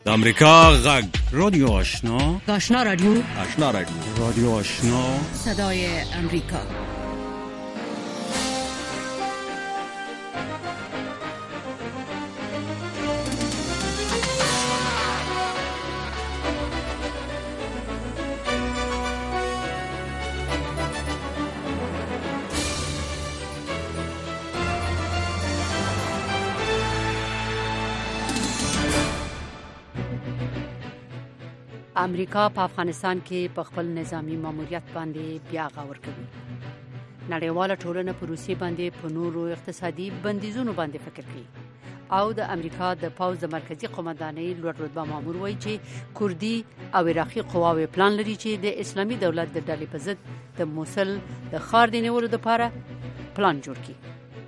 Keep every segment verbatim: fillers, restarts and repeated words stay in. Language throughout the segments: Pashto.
امریکا غږ رادیو آشنا آشنا رادیو آشنا رادیو رادیو آشنا صدای امریکا. امریکا په افغانستان کې په خپل نظامی ماموریت باندې بیا غور کوي. نړیواله ټولنه په روسیې باندې په نورو اقتصادي بندیزونو باندې فکر کوي او د امریکا د پوځ د مرکزی قومندانۍ لوړ رتبه مامور وایي چې کوردي او عراقي قواوې پلان لري چې د اسلامي دولت د ډلې په ضد د موصل د ښار د نیولو لپاره پلان جوړ کړي.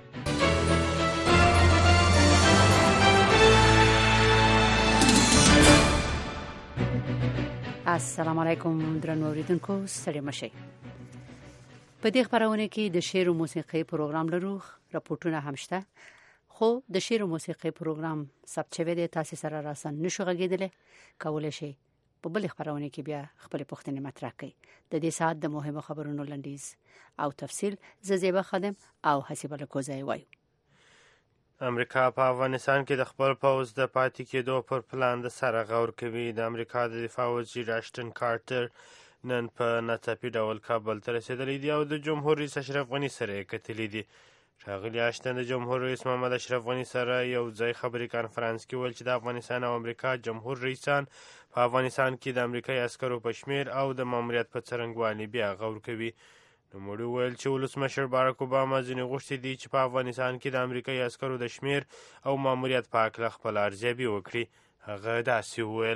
السلام علیکم درنو اوریدونکو، ستړي مشئ. په دې خبرونه کې د شعر او موسیقي پروګرام لرو، راپورټونه هم شته، خو د شعر او موسیقي پروګرام ثبت شوی دی، تاسو سره راسن نشو غږیدل، کولای شئ په بل خبرونه کې بیا خپل پوښتنې مطرح کړئ. د دې ساعت د مهمو خبرونو لنډیز او تفصیل زیبا خادم او حسیب الکوزای وایو. امریکا په افغانستان کې د خپل پوځ د پاتې کېدو پر پلان د سره غور کوي. د امریکا د دفاع وزیر اشټن کارټر نن په ناڅاپي ډول کابل ته رسېدلی دی او د جمهور رئیس اشرف غني سره یې کتلي دي. ښاغلي اشټن د جمهور رئیس محمد اشرف غني سره یو ځای خبري کانفرانس کې ویل چې د افغانستان او امریکا جمهور رئیسان په افغانستان کې د امریکایي عسکرو په شمیر او د ماموریت په څرنګوالي بیا غور کوي. نوموړي وویل چې ولسمشر بارک اوباما ځینې غوښتي دي چې په افغانستان کې د امریکایي عسکرو د شمیر او ماموریت په هکله خپله ارزیابي وکړي. هغه داسې وویل: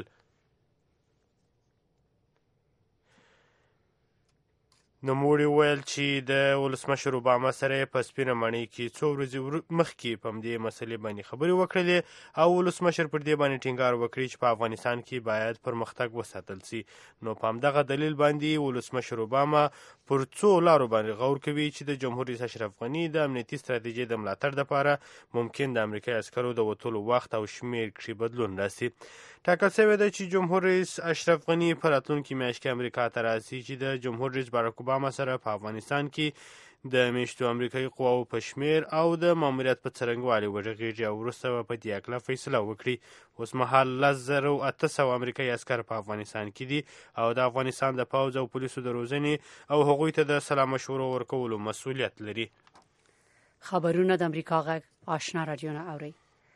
نوموړي وویل چې د ولسمشر اوباما سره په سپینه ماڼۍ کې څو ورځې مخکې په همدې مسلې باندې خبرې وکړلې او ولسمشر پر دې باندې ټینګار وکړي چې په افغانستان کې باید پرمختګ وساتل سي. نو په همدغه دلیل باندې ولسمشر اوباما پر څو لارو باندې غور کوي چې د جمهور رئیس اشرف غني د امنیتي ستراتیژۍ د ملاتړ لپاره ممکن د امریکایي عسکرو د وتلو وخت او شمیر کې بدلون راسي. ټاکل شوې ده چې جمهور رئیس اشرف غني په راتلونکي میاشت کې امریکا ته راسي چې د جمهور رئیس بارک اوباما سره په افغانستان کې د میشتو امریکایي قواو په شمیر او د ماموریت په څرنګوالي وغږیږي او وروسته به په دې هکله فیصله وکړي. اوس مهال لس زره او اته سوه امریکایي عسکر په افغانستان کې دي او د افغانستان د پوځ او پولیسو د روزنې او هغوی ته د سلا مشورو ورکولو مسؤلیت لري. خبرونه د امریکا غږ آشنا رادیو نه اوري.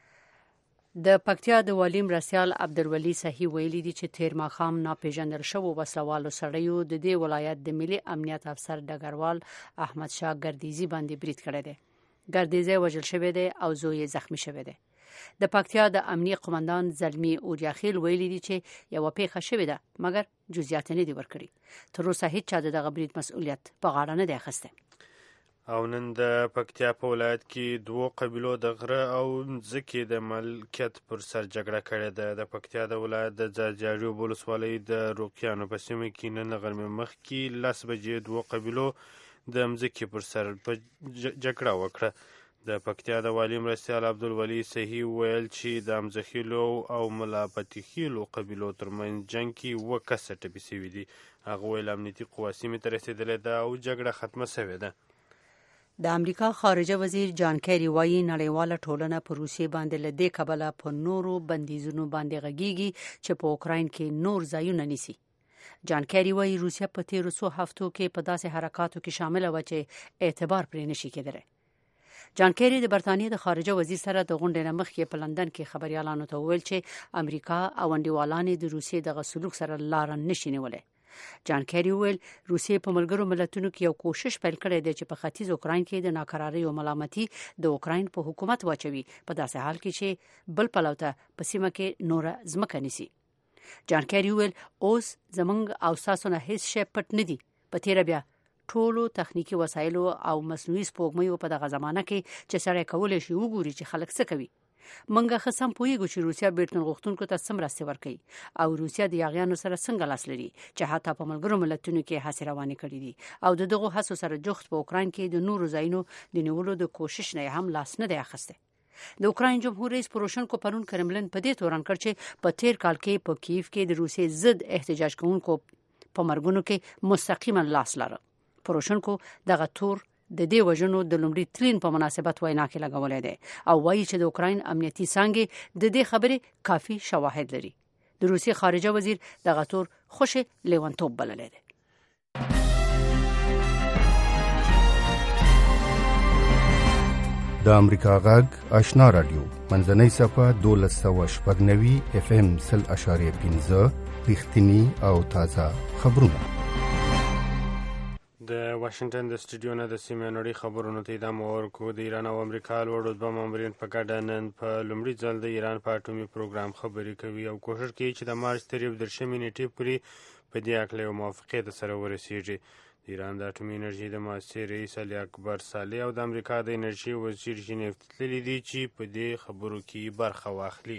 د پکتیا د والی مرستیال عبدالولي صحیح ویلي دي چې تیر ماښام ناپېژندل شوو وسلوالو سړیو د دې ولایت د ملي امنیت افسر ډګروال احمد شاه ګردیزي باندې برید کړی دی. ګردیزي وژل شوی دی او زوی یې زخمی شوی دی. د پکتیا د امنیه قومندان زلمی اوریاخیل ویلي دي چې یوه پیښه شوې ده مګر جزئیات نه دي ورکړي. تر اوسه هیڅ چا د دغه برید مسؤلیت په غاړه نه دی اخیستی. او نن د پکتیا په ولایت کې دوو قبیلو د غره او ځمکې د ملکیت پر سر جګړه کړې ده. د پکتیا د ولایت د ځاځیاریو ولسوالۍ د روقیانو په سیمه کې نن غرمې مخکې لس بجې دوو قبیلو د ځمکې پر سر جګړه وکړه. د پکتیا د والي مرستیال عبدالولي صحیح ویل چې د امزخیلو او ملاپتیخیلو قبیلو ترمنځ جنګ کې اووه کسه ټپي سوي دي. هغه ویل امنیتي قوه سیمې ته رسېدلې ده او جګړه ختمه سوې ده. د امریکا خارجه وزیر جان کیری وایي نړیواله ټولنه په روسیې باندې له دې کبله په نورو بندیزونو باندې غږیږي چې په اوکراین کې نور ځایونه نیسي. جان کیری وایي روسیه په تیرو څو هفتو کې په داسې حرکاتو کې شامله وه چې اعتبار پرې نشي کېدلی. جان کیری د برتانیې د خارجه وزیر سره د غونډې نه مخکې په لندن کې خبریالانو ته وویل چې امریکا او انډیوالان د روسیې دغه سلوک سره لاره نشي نیولی. جان کیری ویل روسیې په ملګرو ملتونو کې یو کوشش پیل کړی دی چې په ختیځ اوکراین کې د ناکرارۍ او ملامتي د اوکراین په حکومت واچوي په داسې حال کې چې بل پلو ته په سیمه کې نوره ځمکه نیسي. جان کیری ویل اوس زمونږ او ستاسو نه هیڅ شی پټ نه دي. په تیره بیا ټولو تخنیکي وسایلو او مصنوعي سپوږمیو په دغه زمانه کې چې سړی کولی شي وګوري چې خلک څه کوي. منګه خصم پوهیږو چې روسیا بیرتون غوښتونکو ته څه مرستې ورکوي او روسیا د یاغیانو سره څنګه لاس لري چې حتی په ملګرو ملتونو کې هڅې روانې کړي دي او د دغو هڅو سره جوخت په اوکراین کې د نورو ځایونو د نیولو د کوشش نه هم لاس نه دی اخیستی. د اوکراین جمهور رئیس پوروشنکو پرون کرملن په دې تورن کړ چې په تیر کال کې په کیف کې د روسیې ضد احتجاج کوونکو په مرګونو کې مستقیما لاس لري. پوروشنکو دغه تور د دې وژنو د لومړي ترین په مناسبت وینا کې لګولې ده او وایي چې د اوکراین امنیتي څانګې د دې خبرې کافي شواهد لري. د روسیې خارجه وزیر دغه تور خوشي لیونتوب بللی دی. د امریکا غږ آشنا رادیو منځنۍ صفحه دولس سوه شپږ نوي اف ام سل اشاریه پنځه رښتینی او تازه خبرونه. د واشنگټن د سټوډیو نه د سیمې نړۍ خبرونو ته ادامه ورکوو. د ایران او امریکا لوړ رتبه مامورین په ګډه نن په لومړي ځل د ایران په اټومي پروګرام خبرې کوي او کوښښ کوي چې د مارچ تر یوولسمې نیټې پورې په دې هکله یو موافقې ته سره ورسیږي. د ایران د اټومي انرژي د مؤسسې رئیس علي اکبر صالح او د امریکا د انرژي وزیر ژنیو ته تللي دي چې په دې خبرو کې برخه واخلي.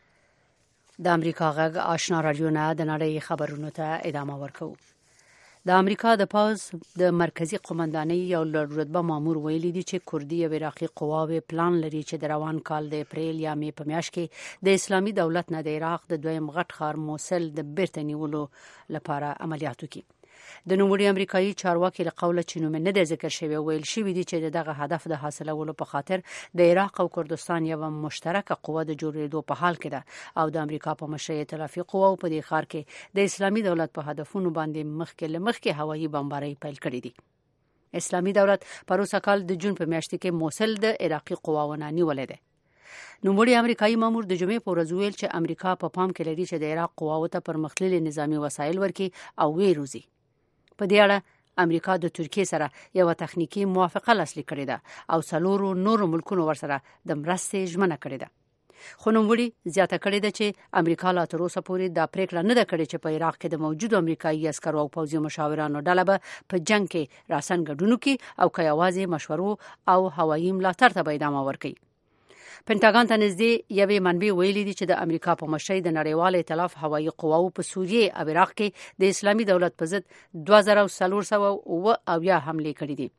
د امریکا غږ آشنا رادیو نه د نړۍ خبرونو ته ادامه ورکوو. د امریکا د پوز د مرکزی قومندانۍ یو لوړ رتبه مامور ویلي دي چې کوردي او عراقي قواوې پلان لري چې د روان کال د اپریل یا مې په میاشت کې د اسلامي دولت نه د عراق د دویم غټ ښار موصل د بیرته نیولو لپاره عملیات وکړي. د نوموړي امریکایي چارواکي له قوله چې نوم نه دی ذکر شوی ویل شوی دی چې دغه هدف د حاصلولو په خاطر د عراق او کردستان یو مشترکه قوه د جوړېدو په حال کې ده او د امریکا په مشرۍ ائتلافي قواو په دې ښار کې د اسلامي دولت په هدفونو باندې مخکې له مخکې هوایي بمبارۍ پیل کړې دي. اسلامي دولت پروسه کال د جون په میاشت کې موصل د عراقي قواو نه نیولې ده. نوموړي امریکایي مامور د جمعې په ورځ ویل چې امریکا په پام کې لري چې د عراق قواو ته پرمختللي نظامی وسایل ورکړي او ویې روزي. په دې اړه امریکا د ترکیې سره یو تخنیکی موافقه لاسلیک کړې ده او څلورو نورو ملکونو ورسره د مرستې ژمنه کړې ده. خو نوموړي زیاته کړې ده چې امریکا لا تر اوسه پورې دا پریکړه نه ده کړې چې په عراق کې د موجودو امریکایي عسکرو او پوځي مشاورانو ډله به په جنگ کې راسن ګډون کړي او که یوازې مشورو او هوایي ملاتړ ته به ادامه ورکړي. پنټاګان ته نږدې یوې منبع ویلي دي چې د امریکا په مشرۍ د نړیوال ائتلاف هوایي قواو په سوریې او عراق کې د اسلامي دولت په ضد دوه زره څلور سوه اوه اویا حملې کړې دي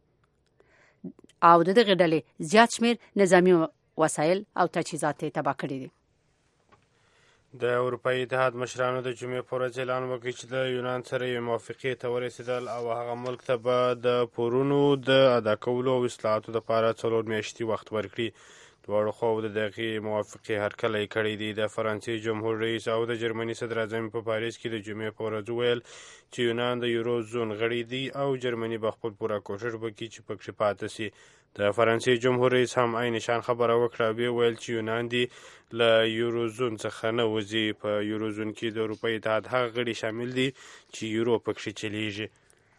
او د دغې ډلې زیات شمېر نظامي وسایل او تجهیزات یې تباه کړي دي. د اروپایي اتحاد مشرانو د جمعې په ورځ اعلان وکړ چې د یونان سره یو موافقې ته ورسېدل او هغه ملک ته به د پورونو د ادا کولو او اصلاحاتو لپاره څلور میاشتې وخت ورکړي. دواړو خواو د دغې موافقې هرکلی کړی دی. د فرانسې جمهور رئیس او د جرمني صدر اعظم په پاریس کې د جمعې په ورځ وویل چې یونان د یورو زون غړی دی او جرمني به خپل پوره کوښښ وکړي چې پکې پاتې سي. د فرانسې جمهور رئیس هم عین شان خبره وکړه. بیا ویل چې یونان دی له یورو زون څخه نه وځي. په یورو زون کې د اروپایي اتحاد هغه غړي شامل دي چې یورو پکې چلیږي.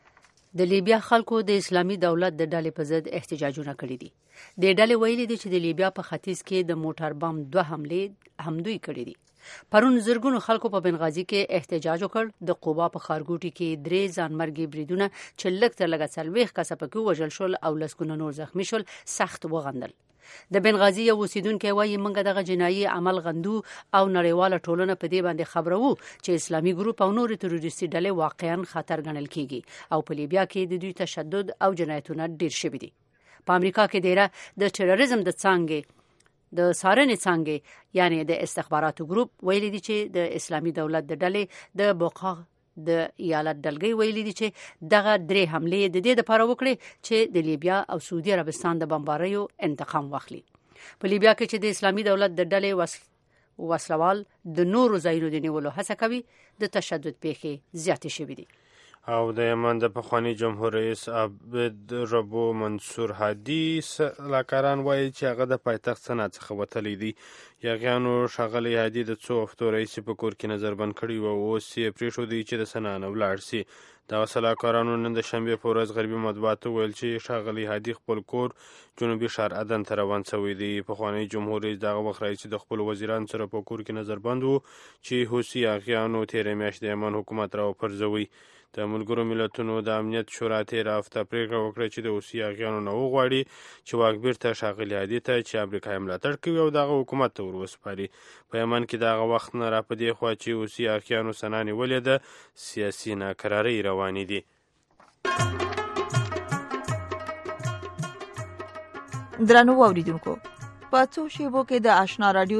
د لیبیا خلکو د اسلامي دولت د ډلې په ضد احتجاجونه کړي دي. د ډلې ویلي دي چې د لیبیا په ختیځ کې د موټر بم دوه حملې همدوی کړي دي. پرون زرګونو خلکو په بنغازي کې احتجاج وکړ. د قوبا په ښارګوټي کې درې ځانمرګي بریدونه چې لږ تر لږه څلوېښت کسه پکې ووژل شول او لسګونه نور زخمي شول سخت وغندل. د بنغازي یو اوسیدونکی وایي موږ دغه جنایي عمل غندو او نړیواله ټولنه په دې باندې خبرو چې اسلامي ګروپ او نور تروریستي ډلې واقعا خطر ګڼل کیږي او په لیبیا کې د دوی تشدد او جنایتونه ډیر شوي دي. په امریکا کې ډیره د تروریزم د څانګې د څارنې څانګې یعنی د استخباراتو ګروپ ویلي دي چې د اسلامي دولت د ډلې د بوقا د ایالت ډلګۍ ویلي دي چې دغه درې حملې د دې لپاره وکړي چې د لیبیا او سعودي عربستان د بمباریو انتقام واخلي. په لیبیا کې چې د اسلامي دولت د ډلې وس وسلوال د نورو ځایونو د نیولو هڅه کوي د تشدد پیښې زیاتې شوې دي. او د یمن د پخوانی جمهور رئیس عبد ربو منصور هادي سلاکاران وایي چې هغه د پایتخت سنا څخه وتلی دی. یاغیانو ښاغلی هادي د څو هفتو رئیس په کور کې نظربند کړی و او اوس یې پرېښودی چې د سنا نه ولاړ سي. دغه سلاکارانو نن د شنبې په ورځ غربي مطبوعاتو ویل چې ښاغلی هادي خپل کور جنوبي ښار عدن ته روان سوی دی. پخوانی جمهور رئیس دغه وخت راهیسې د خپلو وزیرانو سره په کور کې نظربند و چې حوثي یاغیانو تېره میاشت د یمن حکومت راوپرځوي. د ملګرو ملتونو د امنیت شورا تېره هفته پرېکړه وکړه چې د حوثي یاغیانو نه وغواړي چې واک بیرته ښاغلي هادي ته چې امریکا یې ملاتړ کوي او دغه حکومت ته ور وسپاري. په یمن کې دغه وخت نه را په دې خوا چې حوثي یاغیانو سنا نیولې ده سیاسي ناکرارۍ روانې دي. درنو واوریدونکو په څو شیبو کې د آشنا رادیو